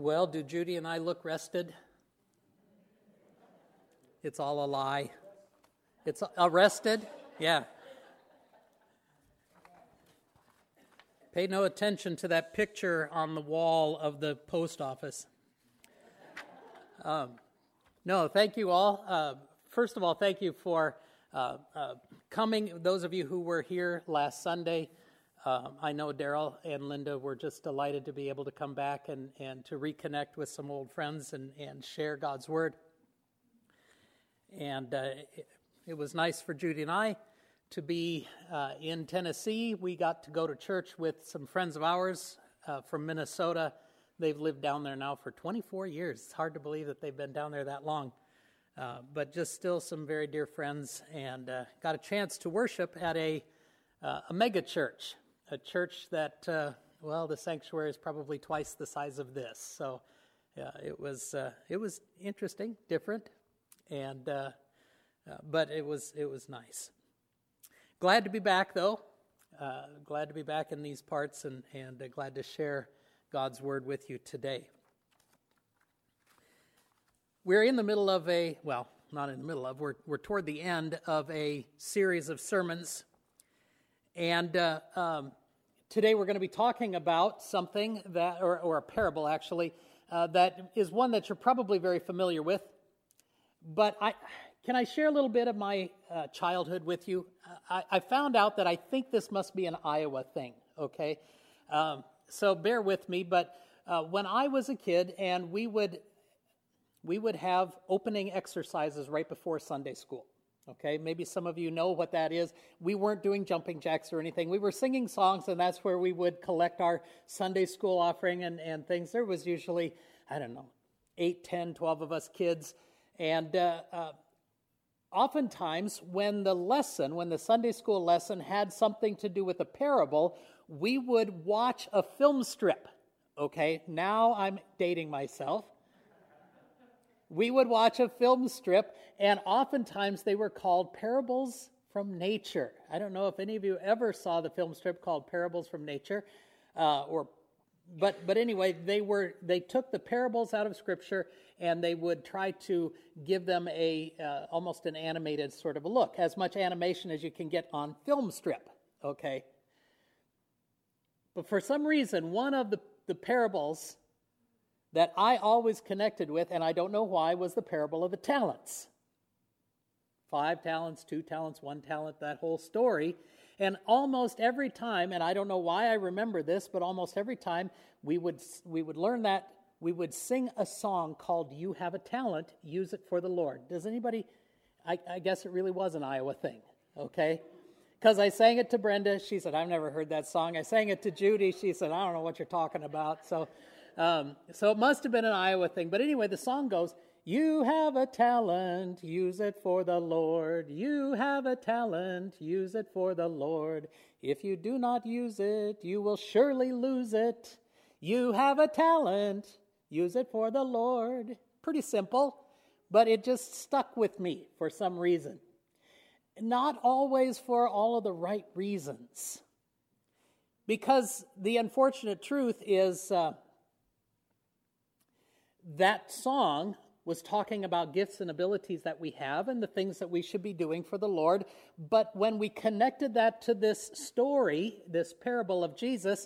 Well, do Judy and I look rested? It's all a lie. It's arrested? Yeah. Pay no attention to that picture on the wall of the post office. No, thank you all. First of all, thank you for coming. Those of you who were here last Sunday, I know Daryl and Linda were just delighted to be able to come back and to reconnect with some old friends and share God's Word. And it was nice for Judy and I to be in Tennessee. We got to go to church with some friends of ours from Minnesota. They've lived down there now for 24 years. It's hard to believe that they've been down there that long. But just still some very dear friends, and got a chance to worship at a mega church, a church that, the sanctuary is probably twice the size of this. So it was interesting, different, and but it was nice. Glad to be back, though. Glad to be back in these parts, and glad to share God's Word with you today. We're in the middle of not in the middle of, we're toward the end of a series of sermons. And today we're going to be talking about something that, or a parable actually, that is one that you're probably very familiar with. But can I share a little bit of my childhood with you? I found out that I think this must be an Iowa thing, okay? So bear with me, but when I was a kid and we would have opening exercises right before Sunday school, okay? Maybe some of you know what that is. We weren't doing jumping jacks or anything. We were singing songs, and that's where we would collect our Sunday school offering and things. There was usually, 8, 10, 12 of us kids, and oftentimes when the Sunday school lesson had something to do with a parable, we would watch a film strip, okay? Now I'm dating myself. We would watch a film strip, and oftentimes they were called Parables from Nature. I don't know if any of you ever saw the film strip called Parables from Nature, but anyway, they took the parables out of Scripture, and they would try to give them almost an animated sort of a look, as much animation as you can get on film strip, okay? But for some reason, one of the parables that I always connected with, and I don't know why, was the parable of the talents. 5 talents, 2 talents, 1 talent, that whole story. And almost every time, and I don't know why I remember this, but almost every time we would learn that, we would sing a song called You Have a Talent, Use It for the Lord. Does anybody, I guess it really was an Iowa thing, okay? Because I sang it to Brenda. She said, I've never heard that song. I sang it to Judy. She said, I don't know what you're talking about. So it must have been an Iowa thing. But anyway, the song goes, you have a talent, use it for the Lord. You have a talent, use it for the Lord. If you do not use it, you will surely lose it. You have a talent, use it for the Lord. Pretty simple, but it just stuck with me for some reason. Not always for all of the right reasons. Because the unfortunate truth is that song was talking about gifts and abilities that we have and the things that we should be doing for the Lord. But when we connected that to this story, this parable of Jesus,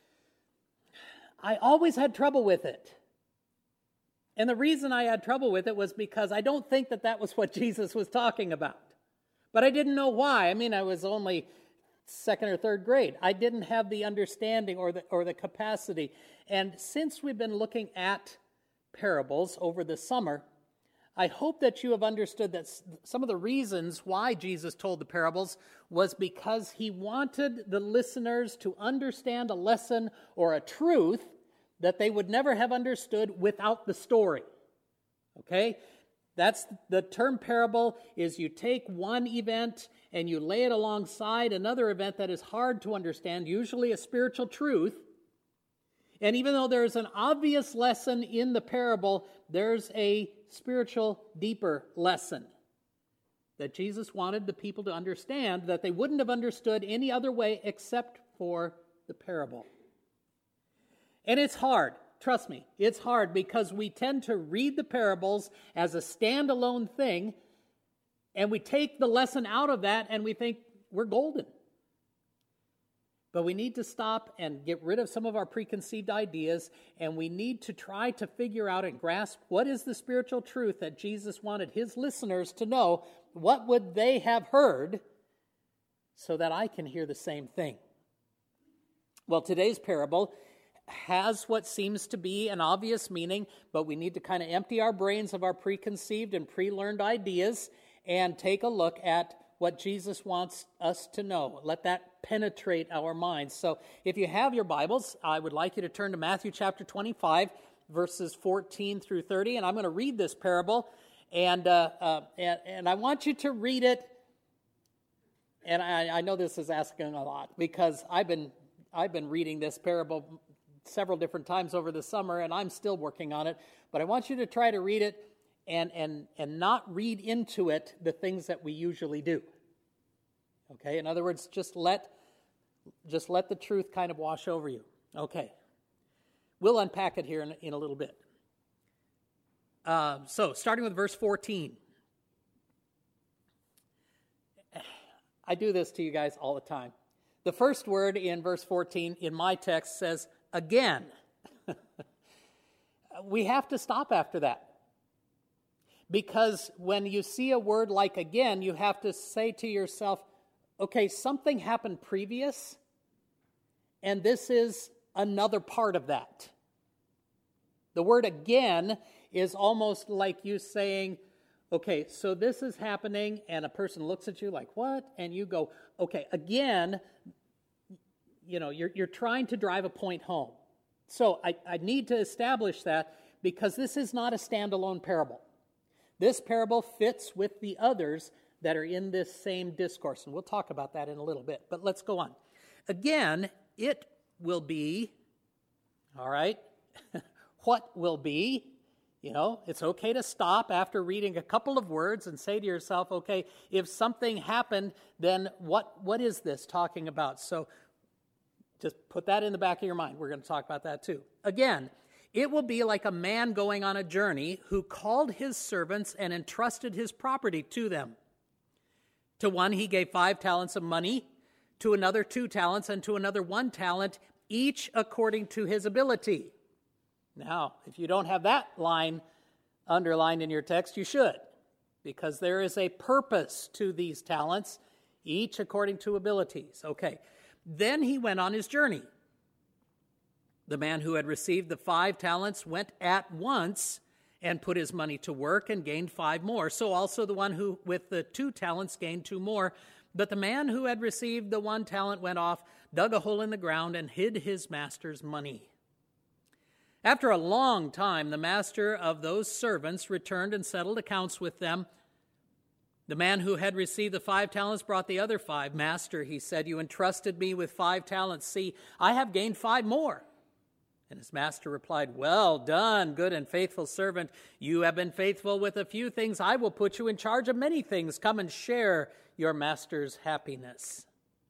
I always had trouble with it. And the reason I had trouble with it was because I don't think that was what Jesus was talking about. But I didn't know why. I was only 2nd or 3rd grade. I didn't have the understanding or the capacity. And since we've been looking at parables over the summer, I hope that you have understood that some of the reasons why Jesus told the parables was because he wanted the listeners to understand a lesson or a truth that they would never have understood without the story. Okay? That's the term parable, is you take one event and you lay it alongside another event that is hard to understand, usually a spiritual truth. And even though there's an obvious lesson in the parable, there's a spiritual, deeper lesson that Jesus wanted the people to understand that they wouldn't have understood any other way except for the parable. And it's hard. Trust me, it's hard because we tend to read the parables as a standalone thing, and we take the lesson out of that and we think we're golden. But we need to stop and get rid of some of our preconceived ideas, and we need to try to figure out and grasp what is the spiritual truth that Jesus wanted his listeners to know. What would they have heard so that I can hear the same thing? Well, today's parable has what seems to be an obvious meaning, but we need to kind of empty our brains of our preconceived and pre-learned ideas and take a look at what Jesus wants us to know. Let that penetrate our minds. So if you have your Bibles, I would like you to turn to Matthew chapter 25, verses 14 through 30, and I'm going to read this parable, and I want you to read it. And I know this is asking a lot because I've been reading this parable several different times over the summer, and I'm still working on it. But I want you to try to read it and not read into it the things that we usually do. Okay? In other words, just let the truth kind of wash over you. Okay. We'll unpack it here in a little bit. So, starting with verse 14. I do this to you guys all the time. The first word in verse 14 in my text says, again. We have to stop after that. Because when you see a word like again, you have to say to yourself, okay, something happened previous, and this is another part of that. The word again is almost like you saying, okay, so this is happening, and a person looks at you like, what? And you go, okay, again, you're trying to drive a point home. So I need to establish that because this is not a standalone parable. This parable fits with the others that are in this same discourse, and we'll talk about that in a little bit. But let's go on. Again, it will be, all right, what will be? It's okay to stop after reading a couple of words and say to yourself, okay, if something happened, then what is this talking about? So just put that in the back of your mind. We're going to talk about that too. Again, it will be like a man going on a journey who called his servants and entrusted his property to them. To one he gave 5 talents of money, to another 2 talents, and to another 1 talent, each according to his ability. Now, if you don't have that line underlined in your text, you should, because there is a purpose to these talents, each according to abilities. Okay, then he went on his journey. The man who had received the 5 talents went at once and put his money to work and gained 5 more. So also the one who with the 2 talents gained 2 more. But the man who had received the 1 talent went off, dug a hole in the ground, and hid his master's money. After a long time, the master of those servants returned and settled accounts with them. The man who had received the 5 talents brought the other 5. Master, he said, you entrusted me with 5 talents. See, I have gained 5 more. And his master replied, well done, good and faithful servant. You have been faithful with a few things. I will put you in charge of many things. Come and share your master's happiness.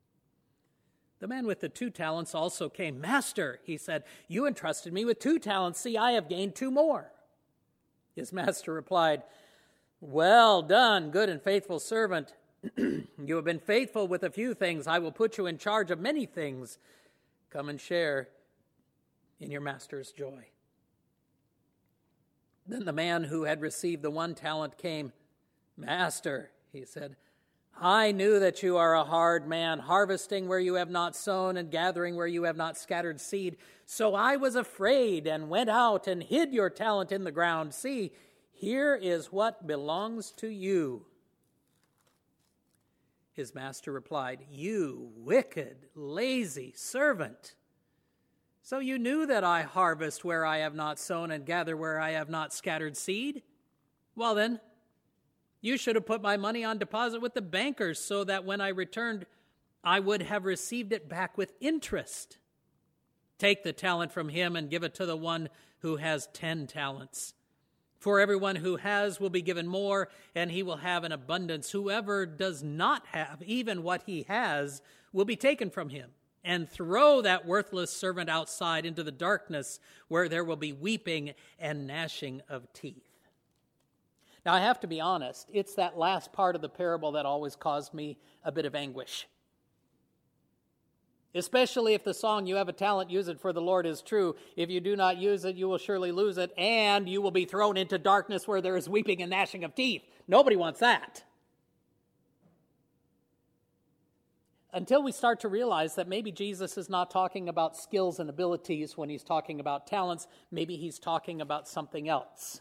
The man with the 2 talents also came. Master, he said, you entrusted me with 2 talents. See, I have gained 2 more. His master replied, well done, good and faithful servant. You have been faithful with a few things. I will put you in charge of many things. Come and share in your master's joy. Then the man who had received the 1 talent came. Master, he said, I knew that you are a hard man, harvesting where you have not sown and gathering where you have not scattered seed. So I was afraid and went out and hid your talent in the ground. See, here is what belongs to you. His master replied, you wicked, lazy servant. So you knew that I harvest where I have not sown and gather where I have not scattered seed? Well then, you should have put my money on deposit with the bankers so that when I returned, I would have received it back with interest. Take the talent from him and give it to the one who has 10 talents. For everyone who has will be given more, and he will have an abundance. Whoever does not have even what he has will be taken from him. and throw that worthless servant outside into the darkness where there will be weeping and gnashing of teeth. Now, I have to be honest, it's that last part of the parable that always caused me a bit of anguish. Especially if the song, "You have a talent, use it for the Lord," is true. If you do not use it, you will surely lose it, and you will be thrown into darkness where there is weeping and gnashing of teeth. Nobody wants that. Until we start to realize that maybe Jesus is not talking about skills and abilities when he's talking about talents. Maybe he's talking about something else.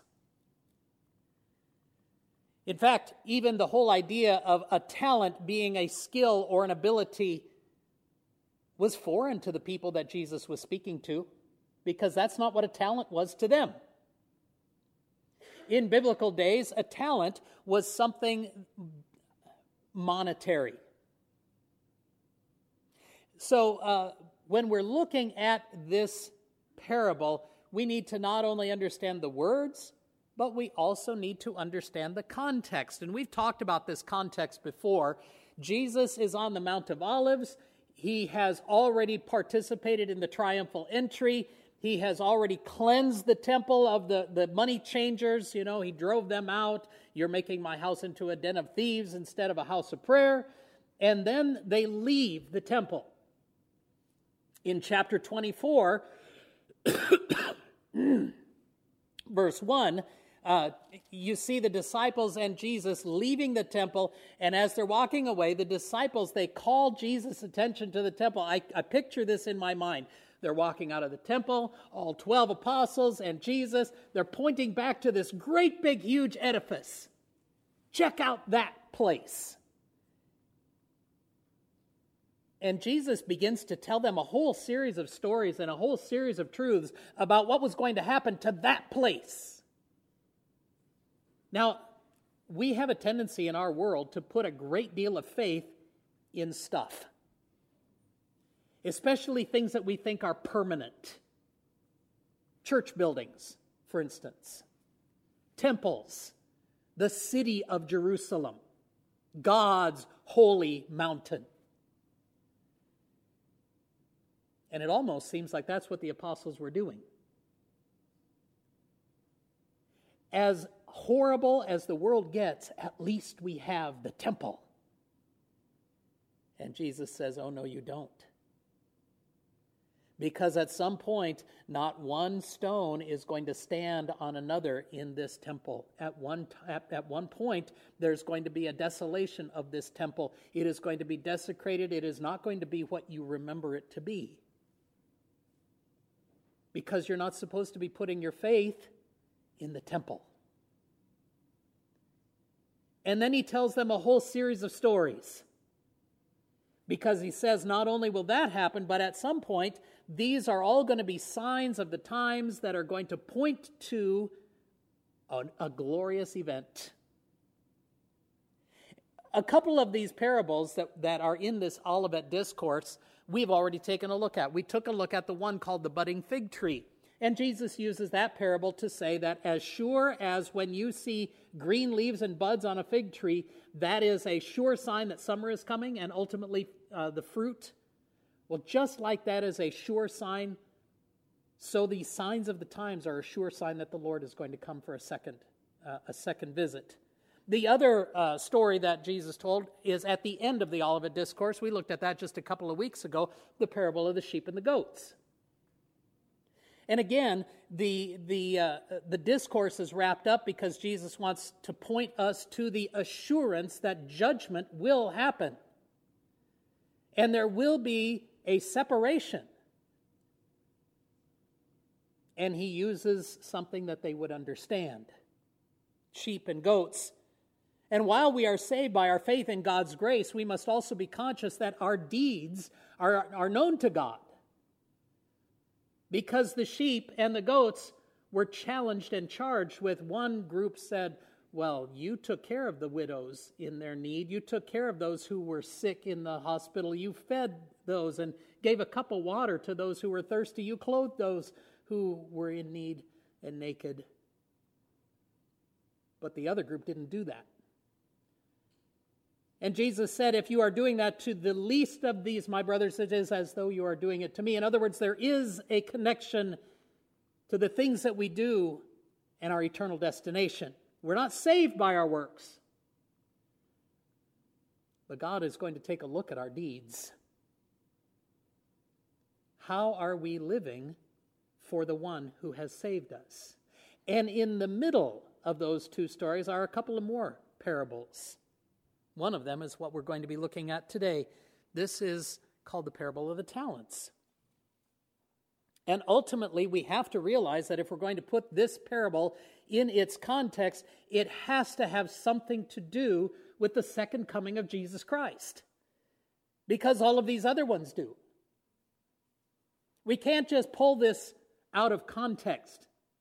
In fact, even the whole idea of a talent being a skill or an ability was foreign to the people that Jesus was speaking to, because that's not what a talent was to them. In biblical days, a talent was something monetary. So when we're looking at this parable, we need to not only understand the words, but we also need to understand the context. And we've talked about this context before. Jesus is on the Mount of Olives. He has already participated in the triumphal entry. He has already cleansed the temple of the money changers. You know, he drove them out. "You're making my house into a den of thieves instead of a house of prayer." And then they leave the temple. In chapter 24, verse 1, you see the disciples and Jesus leaving the temple, and as they're walking away, the disciples, they call Jesus' attention to the temple. I picture this in my mind. They're walking out of the temple, all 12 apostles and Jesus. They're pointing back to this great big huge edifice. Check out that place. And Jesus begins to tell them a whole series of stories and a whole series of truths about what was going to happen to that place. Now, we have a tendency in our world to put a great deal of faith in stuff, especially things that we think are permanent. Church buildings, for instance, temples, the city of Jerusalem, God's holy mountain. And it almost seems like that's what the apostles were doing. As horrible as the world gets, at least we have the temple. And Jesus says, "Oh, no, you don't." Because at some point, not one stone is going to stand on another in this temple. At one point, there's going to be a desolation of this temple. It is going to be desecrated. It is not going to be what you remember it to be. Because you're not supposed to be putting your faith in the temple. And then he tells them a whole series of stories. Because he says not only will that happen, but at some point, these are all going to be signs of the times that are going to point to a glorious event. A couple of these parables that are in this Olivet Discourse, we've already taken a look at. We took a look at the one called the budding fig tree. And Jesus uses that parable to say that as sure as when you see green leaves and buds on a fig tree, that is a sure sign that summer is coming and ultimately the fruit. Well, just like that is a sure sign, so these signs of the times are a sure sign that the Lord is going to come for a second visit. The other story that Jesus told is at the end of the Olivet Discourse. We looked at that just a couple of weeks ago, the parable of the sheep and the goats. And again, the discourse is wrapped up because Jesus wants to point us to the assurance that judgment will happen. And there will be a separation. And he uses something that they would understand. Sheep and goats. And while we are saved by our faith in God's grace, we must also be conscious that our deeds are known to God. Because the sheep and the goats were challenged and charged with, one group said, well, you took care of the widows in their need. You took care of those who were sick in the hospital. You fed those and gave a cup of water to those who were thirsty. You clothed those who were in need and naked. But the other group didn't do that. And Jesus said, if you are doing that to the least of these, my brothers, it is as though you are doing it to me. In other words, there is a connection to the things that we do and our eternal destination. We're not saved by our works. But God is going to take a look at our deeds. How are we living for the one who has saved us? And in the middle of those two stories are a couple of more parables. One of them is what we're going to be looking at today. This is called the parable of the talents. And ultimately, we have to realize that if we're going to put this parable in its context, it has to have something to do with the second coming of Jesus Christ. Because all of these other ones do. We can't just pull this out of context.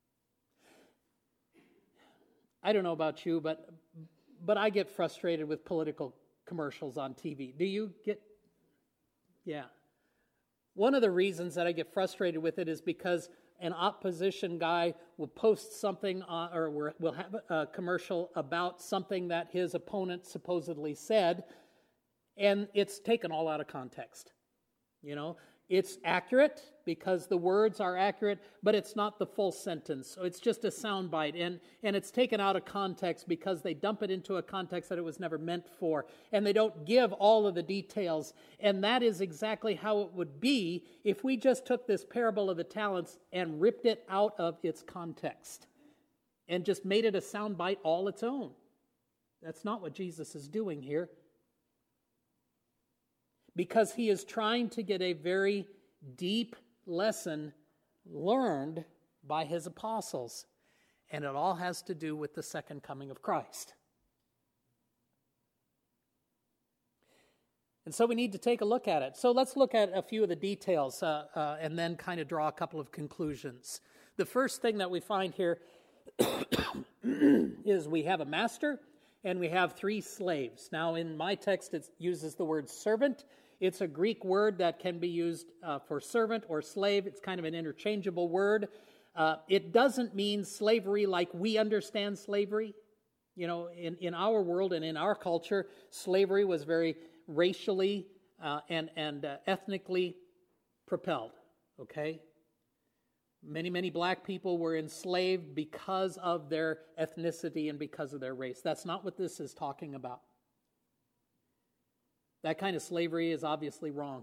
I don't know about you, but I get frustrated with political commercials on TV. Do you get? Yeah. One of the reasons that I get frustrated with it is because an opposition guy will post something or will have a commercial about something that his opponent supposedly said, and it's taken all out of context. You know, it's accurate because the words are accurate, but it's not the full sentence. So it's just a soundbite, and it's taken out of context because they dump it into a context that it was never meant for, and they don't give all of the details. And that is exactly how it would be if we just took this parable of the talents and ripped it out of its context and just made it a soundbite all its own. That's not what Jesus is doing here. Because he is trying to get a very deep lesson learned by his apostles. And it all has to do with the second coming of Christ. And so we need to take a look at it. So let's look at a few of the details and then kind of draw a couple of conclusions. The first thing that we find here is we have a master and we have 3 slaves. Now in my text it uses the word servant. It's a Greek word that can be used for servant or slave. It's kind of an interchangeable word. It doesn't mean slavery like we understand slavery. You know, in our world and in our culture, slavery was very racially and ethnically propelled, okay? Many black people were enslaved because of their ethnicity and because of their race. That's not what this is talking about. That kind of slavery is obviously wrong.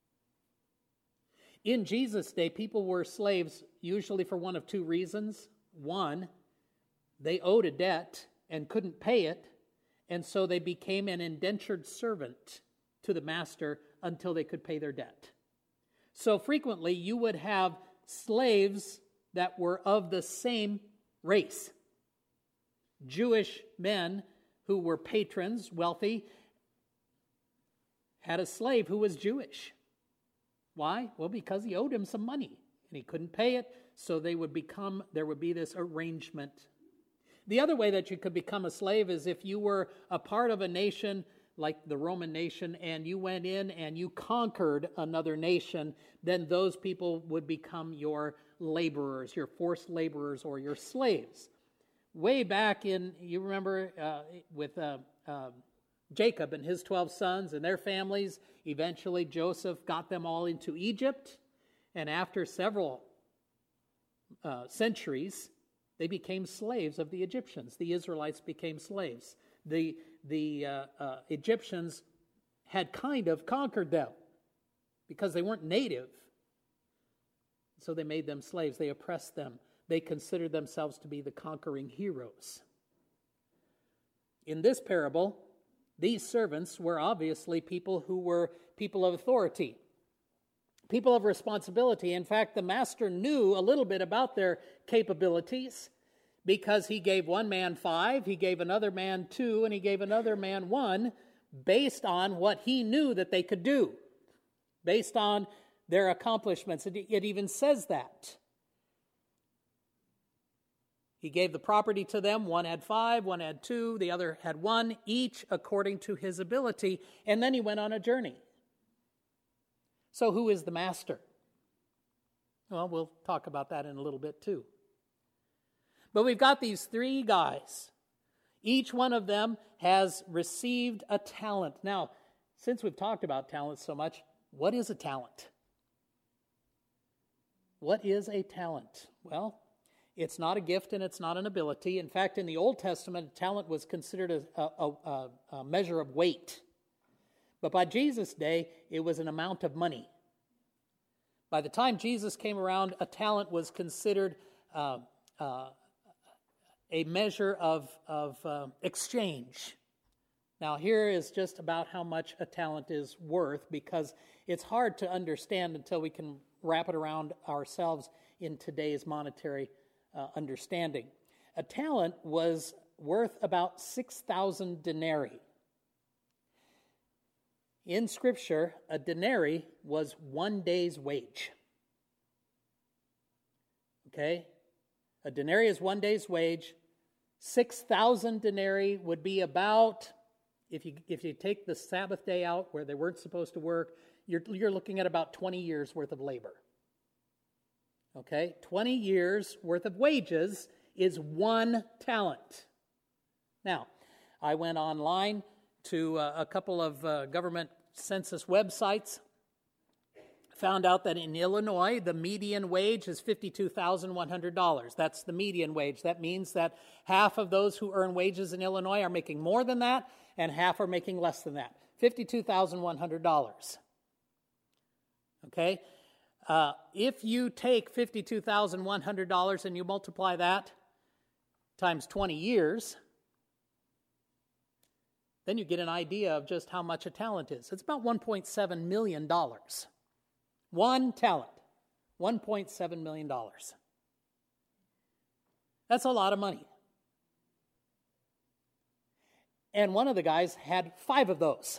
In Jesus' day, people were slaves usually for one of 2 reasons. One, they owed a debt and couldn't pay it, and so they became an indentured servant to the master until they could pay their debt. So frequently, you would have slaves that were of the same race. Jewish men who were patrons, wealthy, had a slave who was Jewish. Why? Well, because he owed him some money, and he couldn't pay it, so there would be this arrangement. The other way that you could become a slave is if you were a part of a nation like the Roman nation, and you went in and you conquered another nation, then those people would become your laborers, your forced laborers, or your slaves. Way back you remember with Jacob and his 12 sons and their families, eventually Joseph got them all into Egypt, and after several centuries, they became slaves of the Egyptians. The Israelites became slaves. The Egyptians had kind of conquered them because they weren't native. So they made them slaves. They oppressed them. They considered themselves to be the conquering heroes. In this parable, these servants were obviously people who were people of authority, people of responsibility. In fact, the master knew a little bit about their capabilities because he gave one man 5, he gave another man 2, and he gave another man 1 based on what he knew that they could do, based on their accomplishments. It even says that. He gave the property to them. One had 5, one had 2, the other had 1, each according to his ability. And then he went on a journey. So who is the master? Well, we'll talk about that in a little bit too. But we've got these 3 guys. Each one of them has received a talent. Now, since we've talked about talents so much, what is a talent? What is a talent? Well, it's not a gift and it's not an ability. In fact, in the Old Testament, a talent was considered a measure of weight. But by Jesus' day, it was an amount of money. By the time Jesus came around, a talent was considered a measure of exchange. Now, here is just about how much a talent is worth, because it's hard to understand until we can wrap it around ourselves in today's monetary understanding. A talent was worth about 6,000 denarii. In Scripture, a denarii was 1 day's wage. Okay? A denarii is 1 day's wage. 6,000 denarii would be about, if you take the Sabbath day out where they weren't supposed to work, you're looking at about 20 years worth of labor. Okay? 20 years worth of wages is 1 talent. Now, I went online to a couple of government census websites, found out that in Illinois, the median wage is $52,100. That's the median wage. That means that half of those who earn wages in Illinois are making more than that, and half are making less than that. $52,100. Okay? If you take $52,100 and you multiply that times 20 years, then you get an idea of just how much a talent is. It's about $1.7 million. 1 talent, $1.7 million. That's a lot of money. And one of the guys had 5 of those.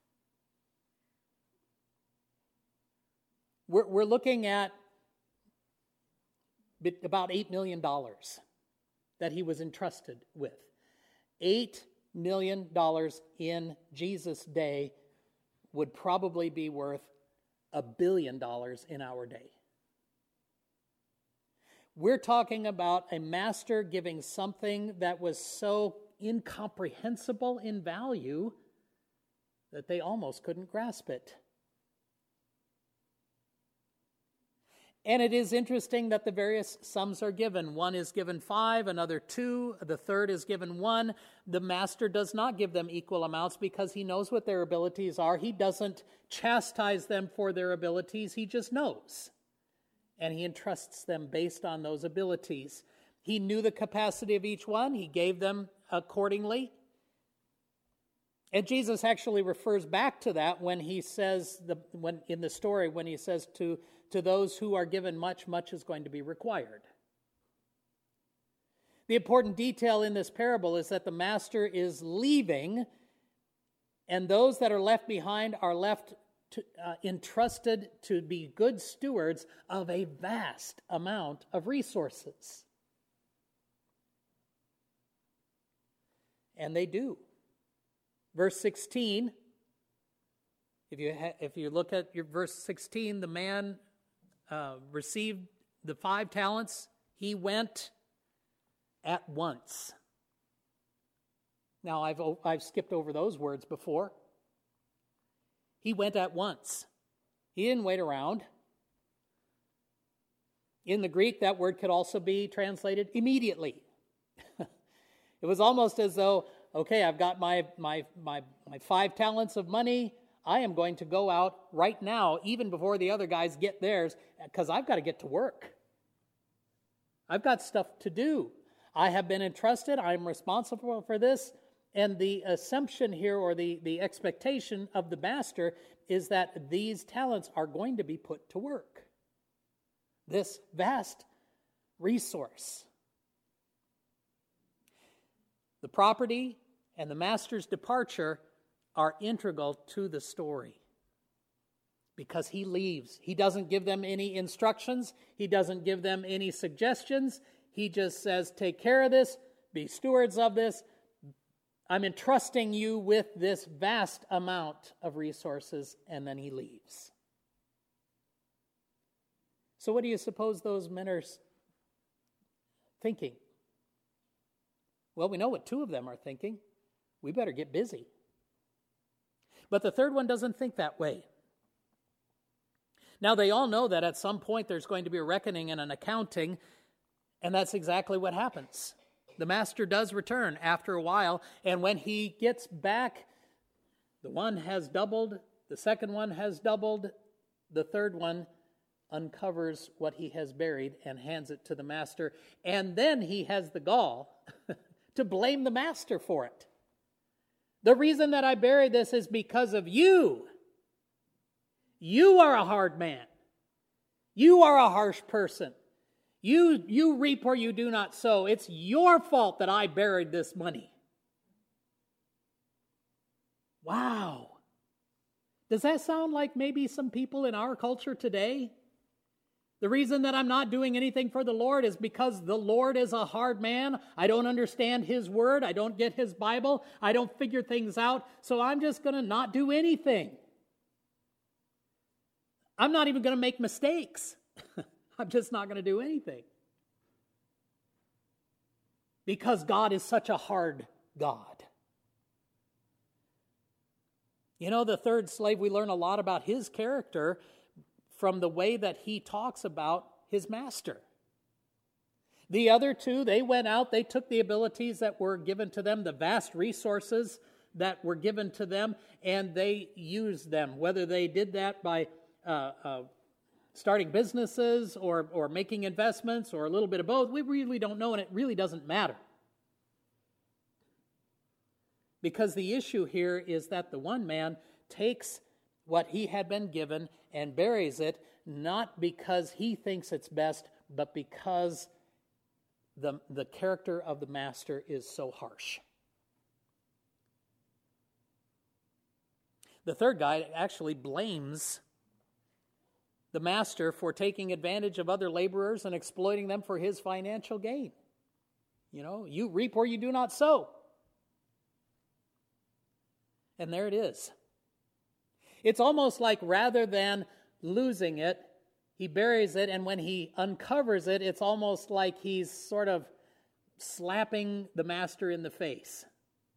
We're looking at about $8 million that he was entrusted with. $8 million in Jesus' day would probably be worth $1 billion in our day. We're talking about a master giving something that was so incomprehensible in value that they almost couldn't grasp it. And it is interesting that the various sums are given. One is given 5, another 2, the third is given 1. The master does not give them equal amounts because he knows what their abilities are. He doesn't chastise them for their abilities. He just knows. And he entrusts them based on those abilities. He knew the capacity of each one. He gave them accordingly. And Jesus actually refers back to that when he says, in the story, when he says to those who are given much, much is going to be required. The important detail in this parable is that the master is leaving, and those that are left behind are left entrusted to be good stewards of a vast amount of resources. And they do. Verse 16, if you look at your verse 16, the man received the 5 talents. He went at once. Now, I've skipped over those words before. He went at once. He didn't wait around. In the Greek, that word could also be translated immediately. It was almost as though, okay, I've got my 5 talents of money. I am going to go out right now, even before the other guys get theirs, because I've got to get to work. I've got stuff to do. I have been entrusted. I'm responsible for this. And the assumption here, or the expectation of the master, is that these talents are going to be put to work. This vast resource. The property and the master's departure are integral to the story because he leaves. He doesn't give them any instructions. He doesn't give them any suggestions. He just says, take care of this, be stewards of this. I'm entrusting you with this vast amount of resources, and then he leaves. So what do you suppose those men are thinking? Well, we know what two of them are thinking. We better get busy. But the third one doesn't think that way. Now, they all know that at some point there's going to be a reckoning and an accounting, and that's exactly what happens. The master does return after a while, and when he gets back, the one has doubled, the second one has doubled, the third one uncovers what he has buried and hands it to the master, and then he has the gall to blame the master for it. The reason that I buried this is because of you. You are a hard man. You are a harsh person. You reap where you do not sow. It's your fault that I buried this money. Wow. Does that sound like maybe some people in our culture today? The reason that I'm not doing anything for the Lord is because the Lord is a hard man. I don't understand His Word. I don't get His Bible. I don't figure things out. So I'm just going to not do anything. I'm not even going to make mistakes. I'm just not going to do anything. Because God is such a hard God. You know, the third slave, we learn a lot about his character from the way that he talks about his master. The other two, they went out, they took the abilities that were given to them, the vast resources that were given to them, and they used them. Whether they did that by starting businesses or making investments or a little bit of both, we really don't know, and it really doesn't matter. Because the issue here is that the one man takes what he had been given and buries it, not because he thinks it's best, but because the character of the master is so harsh. The third guy actually blames the master for taking advantage of other laborers and exploiting them for his financial gain. You know, you reap where you do not sow. And there it is. It's almost like rather than losing it, he buries it, and when he uncovers it, it's almost like he's sort of slapping the master in the face.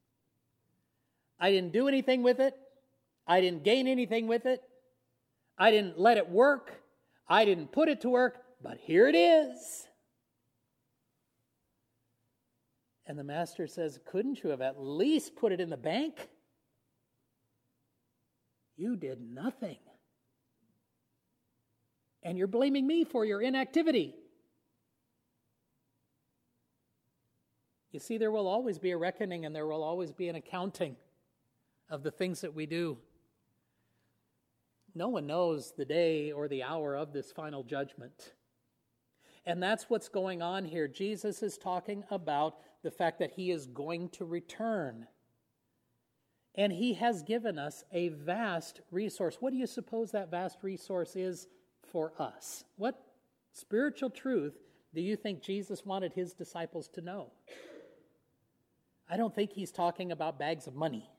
I didn't do anything with it. I didn't gain anything with it. I didn't let it work. I didn't put it to work, but here it is. And the master says, couldn't you have at least put it in the bank? You did nothing. And you're blaming me for your inactivity. You see, there will always be a reckoning and there will always be an accounting of the things that we do. No one knows the day or the hour of this final judgment. And that's what's going on here. Jesus is talking about the fact that He is going to return. And He has given us a vast resource. What do you suppose that vast resource is for us? What spiritual truth do you think Jesus wanted His disciples to know? I don't think He's talking about bags of money.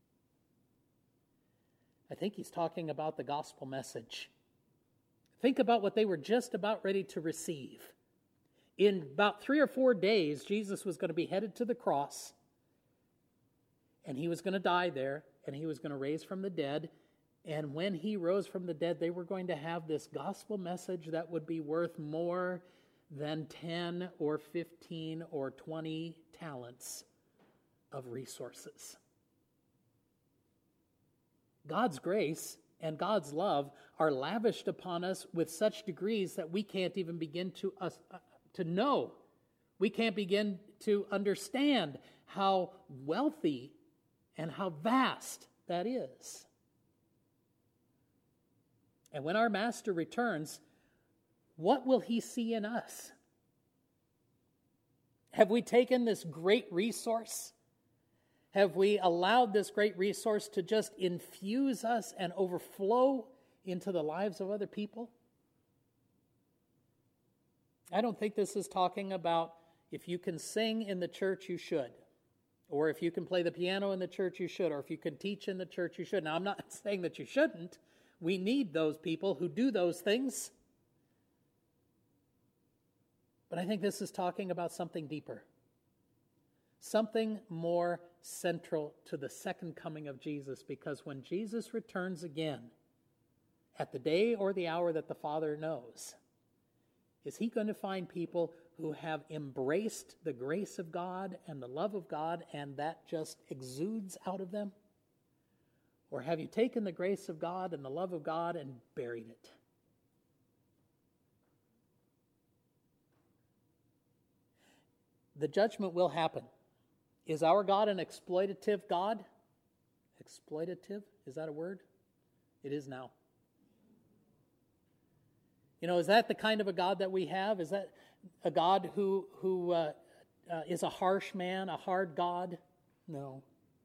I think He's talking about the gospel message. Think about what they were just about ready to receive. In about 3 or 4 days, Jesus was going to be headed to the cross. And He was going to die there, and He was going to raise from the dead. And when He rose from the dead, they were going to have this gospel message that would be worth more than 10 or 15 or 20 talents of resources. God's grace and God's love are lavished upon us with such degrees that we can't even begin to know. We can't begin to understand how wealthy and how vast that is. And when our Master returns, what will He see in us? Have we taken this great resource? Have we allowed this great resource to just infuse us and overflow into the lives of other people? I don't think this is talking about if you can sing in the church, you should. Or if you can play the piano in the church, you should. Or if you can teach in the church, you should. Now, I'm not saying that you shouldn't. We need those people who do those things. But I think this is talking about something deeper. something more central to the second coming of Jesus, because when Jesus returns again, at the day or the hour that the Father knows, is he going to find people who have embraced the grace of God and the love of God, and that just exudes out of them? Or have you taken the grace of God and the love of God and buried it? The judgment will happen. Is our God an exploitative God? Exploitative? Is that a word? It is now. Is that the kind of a God that we have? Is that a God who is a harsh man, a hard God? No.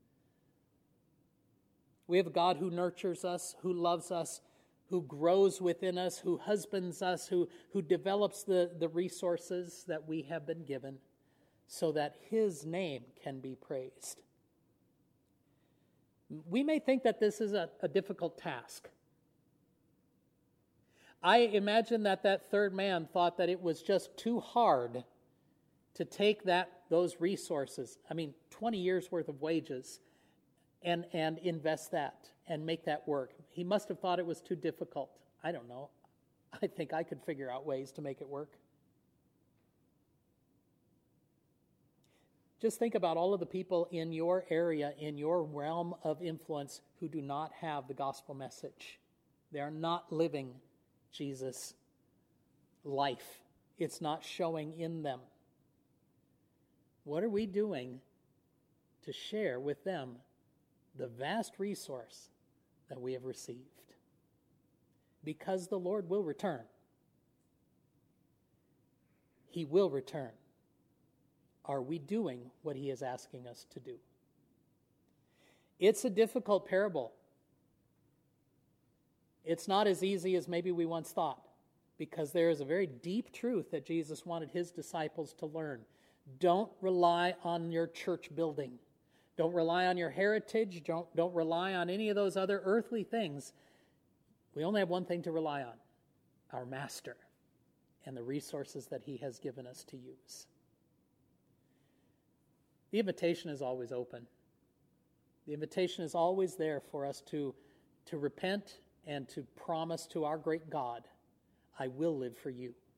We have a God who nurtures us, who loves us, who grows within us, who husbands us, who develops the resources that we have been given so that his name can be praised. We may think that this is a difficult task. I imagine that third man thought that it was just too hard to take those resources, 20 years worth of wages, and invest that and make that work. He must have thought it was too difficult. I don't know. I think I could figure out ways to make it work. Just think about all of the people in your area, in your realm of influence, who do not have the gospel message. They are not living Jesus' life. It's not showing in them. What are we doing to share with them the vast resource that we have received? Because the Lord will return. He will return. Are we doing what he is asking us to do? It's a difficult parable. It's not as easy as maybe we once thought, because there is a very deep truth that Jesus wanted his disciples to learn. Don't rely on your church building. Don't rely on your heritage. Don't rely on any of those other earthly things. We only have one thing to rely on: our Master and the resources that he has given us to use. The invitation is always open. The invitation is always there for us to repent and to promise to our great God, I will live for you.